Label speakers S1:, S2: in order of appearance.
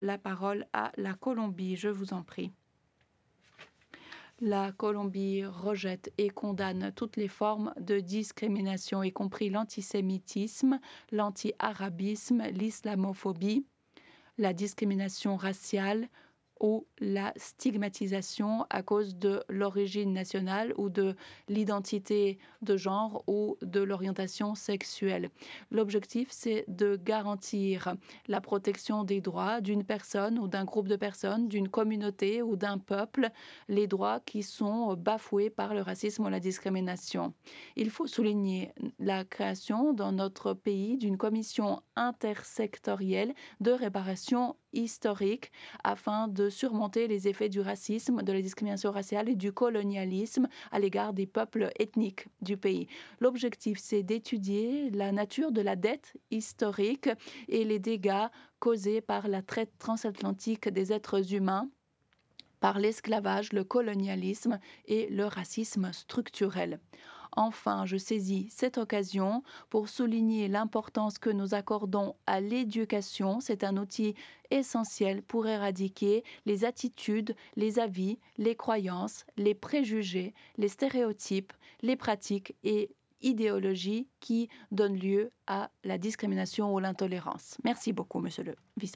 S1: la parole à la Colombie, je vous en prie. La Colombie rejette et condamne toutes les formes de discrimination, y compris l'antisémitisme, l'anti-arabisme, l'islamophobie, la discrimination raciale ou la stigmatisation à cause de l'origine nationale ou de l'identité de genre ou de l'orientation sexuelle. L'objectif, c'est de garantir la protection des droits d'une personne ou d'un groupe de personnes, d'une communauté ou d'un peuple, les droits qui sont bafoués par le racisme ou la discrimination. Il faut souligner la création dans notre pays d'une commission intersectorielle de réparation historique afin de surmonter les effets du racisme, de la discrimination raciale et du colonialisme à l'égard des peuples ethniques du pays. L'objectif, c'est d'étudier la nature de la dette historique et les dégâts causés par la traite transatlantique des êtres humains, par l'esclavage, le colonialisme et le racisme structurel. Enfin, je saisis cette occasion pour souligner l'importance que nous accordons à l'éducation. C'est un outil essentiel pour éradiquer les attitudes, les avis, les croyances, les préjugés, les stéréotypes, les pratiques et idéologies qui donnent lieu à la discrimination ou l'intolérance. Merci beaucoup, Monsieur le Vice-président.